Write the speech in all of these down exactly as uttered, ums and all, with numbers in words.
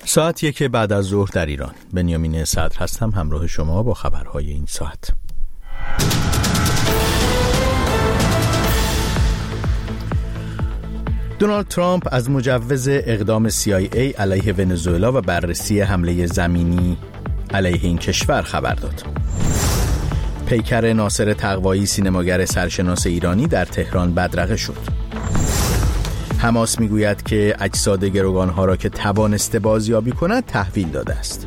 ساعت یک بعد از ظهر در ایران. بنیامین صدر هستم، همراه شما با خبرهای این ساعت. دونالد ترامپ از مجوز اقدام سی آی ای علیه ونزوئلا و بررسی حمله زمینی علیه این کشور خبر داد. پیکر ناصر تقوایی، سینماگر سرشناس ایرانی، در تهران بدرقه شد. حماس میگوید که اجساد گروگانها را که توانسته بازیابی کند تحویل داده است.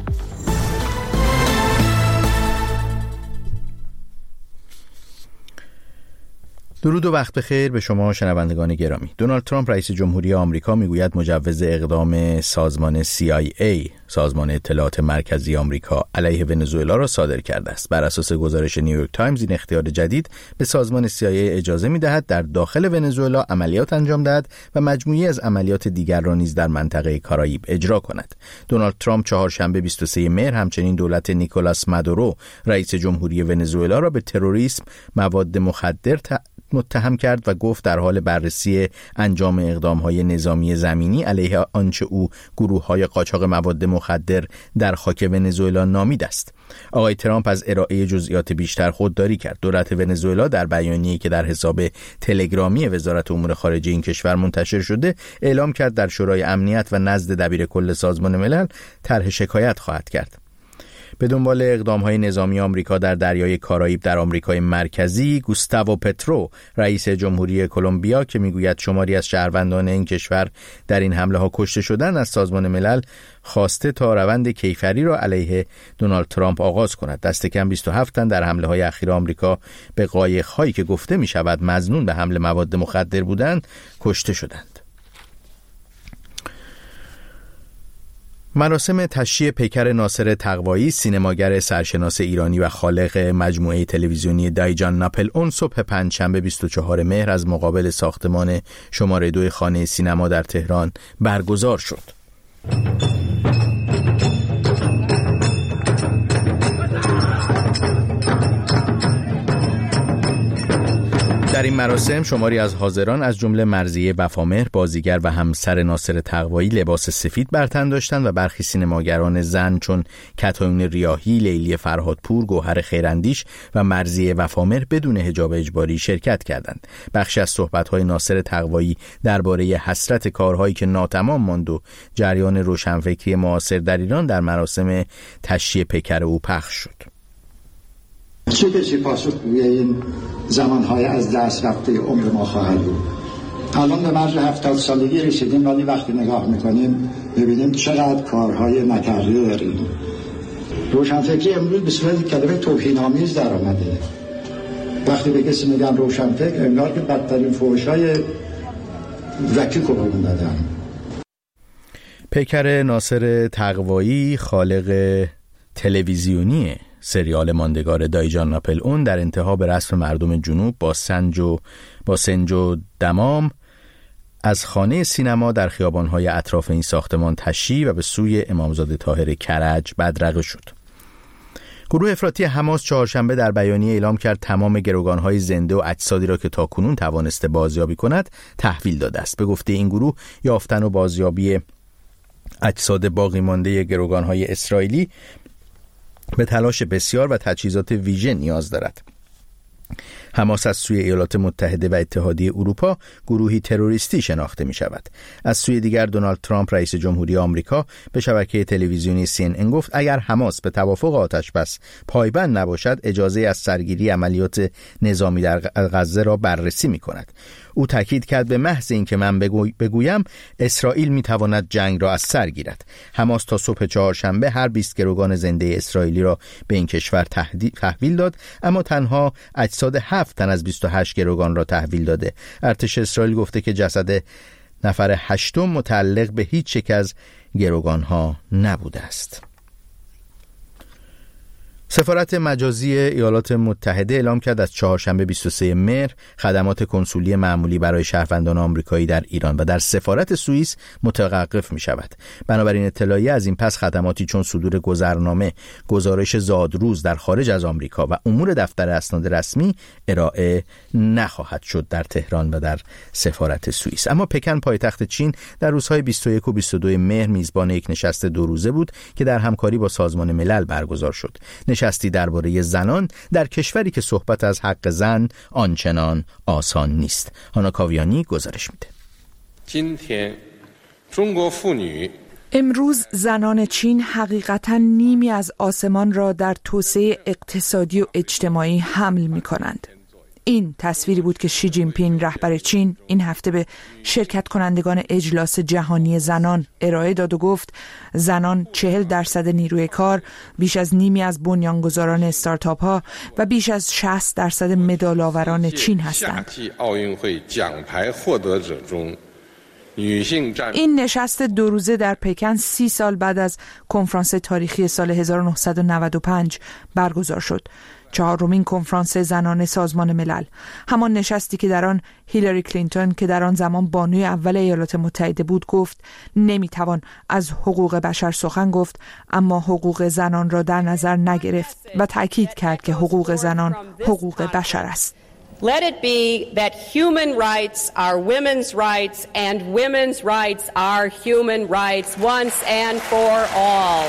درود و وقت بخیر به شما شنوندگان گرامی. دونالد ترامپ رئیس جمهوری آمریکا میگوید مجوز اقدام سازمان سی آی ای، سازمان اطلاعات مرکزی آمریکا، علیه ونزوئلا را صادر کرده است. بر اساس گزارش نیویورک تایمز این اختیار جدید به سازمان سی آی ای اجازه میدهد در داخل ونزوئلا عملیات انجام دهد و مجموعی از عملیات دیگر را نیز در منطقه کارائیب اجرا کند. دونالد ترامپ چهارشنبه بیست و سوم مهر همچنین دولت نیکولاس مادورو رئیس جمهوری ونزوئلا را به تروریسم، مواد مخدر ت... متهم کرد و گفت در حال بررسی انجام اقدام‌های نظامی زمینی علیه آنچه او گروه‌های قاچاق مواد مخدر در خاک ونزوئلا نامید است. آقای ترامپ از ارائه جزئیات بیشتر خودداری کرد. دولت ونزوئلا در بیانیه‌ای که در حساب تلگرامی وزارت امور خارجه این کشور منتشر شده اعلام کرد در شورای امنیت و نزد دبیرکل سازمان ملل طرح شکایت خواهد کرد. به دنبال اقدام‌های نظامی آمریکا در دریای کارائیب در آمریکای مرکزی، گوستاو پترو رئیس جمهوری کلمبیا که میگوید شماری از شهروندان این کشور در این حمله‌ها کشته شدند، از سازمان ملل خواسته تا روند کیفری را علیه دونالد ترامپ آغاز کند. دست کم بیست و هفت تن در حمله‌های اخیر آمریکا به قایق‌هایی که گفته می‌شود مظنون به حمل مواد مخدر بودند کشته شدند. مراسم تشییع پیکر ناصر تقوایی، سینماگر سرشناس ایرانی و خالق مجموعه تلویزیونی دایجان ناپل اون، صبح پنجشنبه بیست و چهارم مهر از مقابل ساختمان شماره دو خانه سینما در تهران برگزار شد. در این مراسم شماری از حاضران از جمله مرضیه وفامهر، بازیگر و همسر ناصر تقوایی، لباس سفید بر تن داشتند و برخی سینماگران زن چون کتایون ریاحی، لیلی فرهادپور، گوهر خیراندیش و مرضیه وفامهر بدون حجاب اجباری شرکت کردند. بخشی از صحبت‌های ناصر تقوایی درباره حسرت کارهایی که ناتمام ماند و جریان روشنفکری معاصر در ایران در مراسم تشییع پیکر او پخش شد. چه کسی پاسخگوی این زمانهای از دست رفته عمر ما خواهد بود؟ الان به مرز هفتاد سالگی رسیدیم، ولی وقتی نگاه میکنیم ببینیم چقدر کارهای نکرده داریم. روشنفکری امروز به صورت کلمه توهین‌آمیز در آمده. وقتی به کسی میگن روشنفکر، انگار که بدترین فحش‌های وکی قربون دادن. پیکر ناصر تقوایی، خالق تلویزیونی سریال ماندگار دایجان ناپل اون، در انتها به رسم مردم جنوب با سنج و با سنج و دمام از خانه سینما در خیابان‌های اطراف این ساختمان تشییع و به سوی امامزاده طاهر کرج بدرقه شد. گروه افراطی حماس چهارشنبه در بیانیه اعلام کرد تمام گروگان‌های زنده و اجسادی را که تاکنون توانسته بازیابی کند تحویل داده است. به گفته این گروه، یافتن و بازیابی اجساد باقی مانده گروگان‌های اسرائیلی به تلاش بسیار و تجهیزات ویژه نیاز دارد. حماس از سوی ایالات متحده و اتحادیه اروپا گروهی تروریستی شناخته می شود. از سوی دیگر دونالد ترامپ رئیس جمهوری آمریکا به شبکه تلویزیونی سی ان ان گفت اگر حماس به توافق آتشبس پایبند نباشد اجازه از سرگیری عملیات نظامی در غزه را بررسی می کند. او تاکید کرد به محض اینکه من بگوی بگویم اسرائیل می تواند جنگ را از سر گیرد. حماس تا صبح چهارشنبه هر بیست گروگان زنده اسرائیلی را به این کشور تحویل داد، اما تنها اجساد هفت تن از بیست و هشت گروگان را تحویل داده. ارتش اسرائیل گفته که جسد نفر هشتم متعلق به هیچ یک از گروگان ها نبوده است. سفارت مجازی ایالات متحده اعلام کرد از چهارشنبه بیست و سوم مهر خدمات کنسولی معمولی برای شهروندان آمریکایی در ایران و در سفارت سوئیس متوقف می شود. بنابراین اطلاعیه از این پس خدماتی چون صدور گذرنامه، گزارش زادروز در خارج از آمریکا و امور دفتر اسناد رسمی ارائه نخواهد شد در تهران و در سفارت سوئیس. اما پکن پایتخت چین در روزهای بیست و یک و بیست و دو مهر میزبان یک نشست دو روزه بود که در همکاری با سازمان ملل برگزار شد. نشستی درباره زنان در کشوری که صحبت از حق زن آنچنان آسان نیست. هانا کاویانی گزارش میده. امروز زنان چین حقیقتاً نیمی از آسمان را در توسعه اقتصادی و اجتماعی حمل می کنند. این تصویری بود که شی جین پینگ رهبر چین این هفته به شرکت کنندگان اجلاس جهانی زنان ارائه داد و گفت زنان چهل درصد نیروی کار، بیش از نیمی از بنیانگذاران استارتاپ ها و بیش از شصت درصد مدال آوران چین هستند. این نشست دو روزه در پکن سی سال بعد از کنفرانس تاریخی سال هزار و نهصد و نود و پنج برگزار شد. چهارمین کنفرانس زنان سازمان ملل، همان نشستی که در آن هیلاری کلینتون که در آن زمان بانوی اول ایالات متحده بود گفت نمیتوان از حقوق بشر سخن گفت اما حقوق زنان را در نظر نگرفت و تأکید کرد که حقوق زنان حقوق بشر است. Let it be that human rights are women's rights and women's rights are human rights once and for all.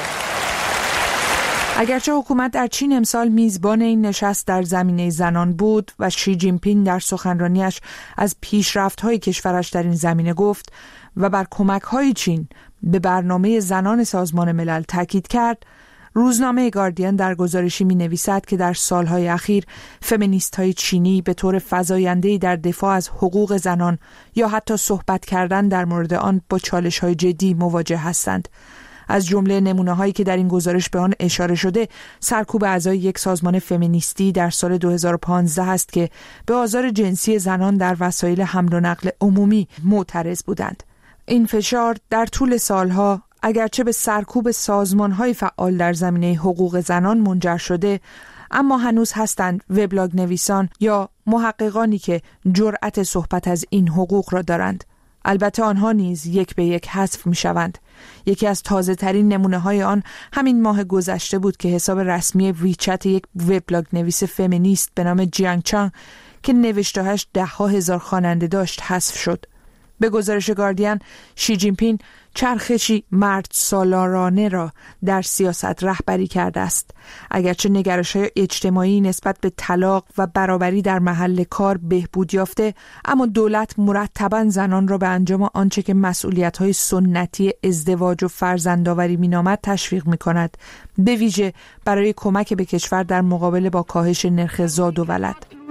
اگرچه حکومت در چین امسال میزبان این نشست در زمینه زنان بود و شی جین پینگ در سخنرانیش از پیشرفت‌های کشورش در این زمینه گفت و بر کمک‌های چین به برنامه زنان سازمان ملل تاکید کرد، روزنامه گاردین در گزارشی می‌نویسد که در سالهای اخیر فمینیست‌های چینی به طور فزاینده‌ای در دفاع از حقوق زنان یا حتی صحبت کردن در مورد آن با چالش‌های جدی مواجه هستند. از جمله نمونه‌هایی که در این گزارش به آن اشاره شده، سرکوب اعضای یک سازمان فمینیستی در سال دو هزار و پانزده است که به آزار جنسی زنان در وسایل حمل و نقل عمومی معترض بودند. این فشار در طول سالها اگرچه به سرکوب سازمان‌های فعال در زمینه حقوق زنان منجر شده، اما هنوز هستند وبلاگ نویسان یا محققانی که جرأت صحبت از این حقوق را دارند. البته آنها نیز یک به یک حذف می شوند. یکی از تازه ترین نمونه های آن همین ماه گذشته بود که حساب رسمی ویچت یک وبلاگ نویس فمینیست به نام جیانگ چانگ که نوشته‌اش ده ها هزار خواننده داشت حذف شد. به گزارش گاردین، شی جین پینگ چرخشی مرد سالارانه را در سیاست رهبری کرده است. اگرچه نگرش‌های اجتماعی نسبت به طلاق و برابری در محل کار بهبود یافته، اما دولت مرتباً زنان را به انجام آنچه که مسئولیت‌های سنتی ازدواج و فرزندآوری می‌نامد تشویق می‌کند، به ویژه برای کمک به کشور در مقابله با کاهش نرخ زاد و ولد.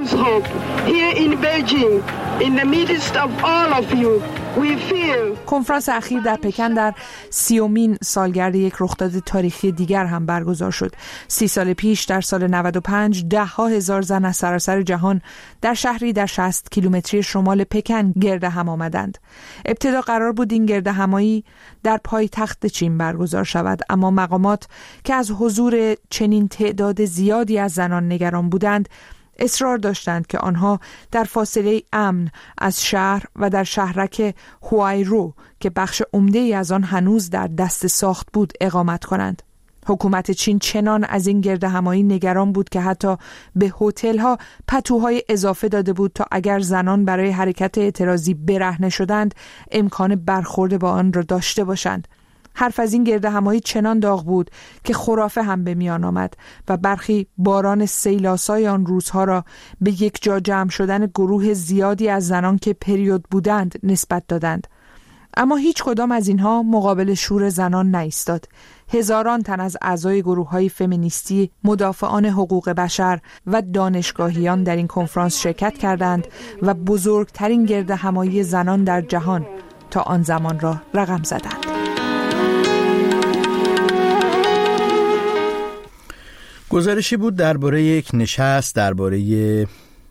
کنفرانس اخیر در پکن در سیومین سالگرد یک رخداد تاریخی دیگر هم برگزار شد. سی سال پیش در سال نود و پنج ده ها هزار زن از سراسر جهان در شهری در شصت کیلومتری شمال پکن گرد هم آمدند. ابتدا قرار بود این گرد همایی در پایتخت چین برگزار شود، اما مقامات که از حضور چنین تعداد زیادی از زنان نگران بودند اصرار داشتند که آنها در فاصله امن از شهر و در شهرک هوایرو که بخش عمده‌ای از آن هنوز در دست ساخت بود اقامت کنند. حکومت چین چنان از این گرد همایی نگران بود که حتی به هتل‌ها پتوهای اضافه داده بود تا اگر زنان برای حرکت اعتراضی برهنه شدند امکان برخورد با آن را داشته باشند. حرف از این گرد همایی چنان داغ بود که خرافه هم به میان آمد و برخی باران سیلاسای آن روزها را به یک جا جمع شدن گروه زیادی از زنان که پریود بودند نسبت دادند. اما هیچ کدام از اینها مقابل شور زنان نایستاد. هزاران تن از اعضای گروه‌های فمینیستی، مدافعان حقوق بشر و دانشگاهیان در این کنفرانس شرکت کردند و بزرگترین گرد همایی زنان در جهان تا آن زمان را رقم زدند. گزارشی بود درباره یک نشست درباره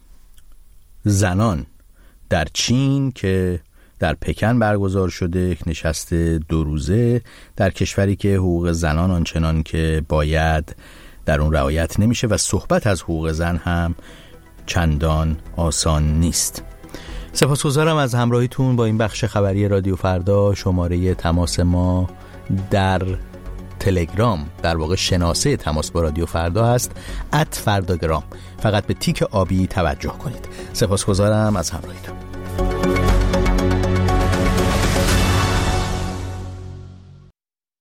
زنان در چین که در پکن برگزار شده، یک نشست دو روزه در کشوری که حقوق زنان آنچنان که باید در اون رعایت نمیشه و صحبت از حقوق زن هم چندان آسان نیست. سپاسگزارم از همراهیتون با این بخش خبری رادیو فردا. شماره تماس ما در تلگرام، در واقع شناسه تماس با رادیو فردا هست ات فرداگرام. فقط به تیک آبی توجه کنید. سپاسگزارم از همراهیتون.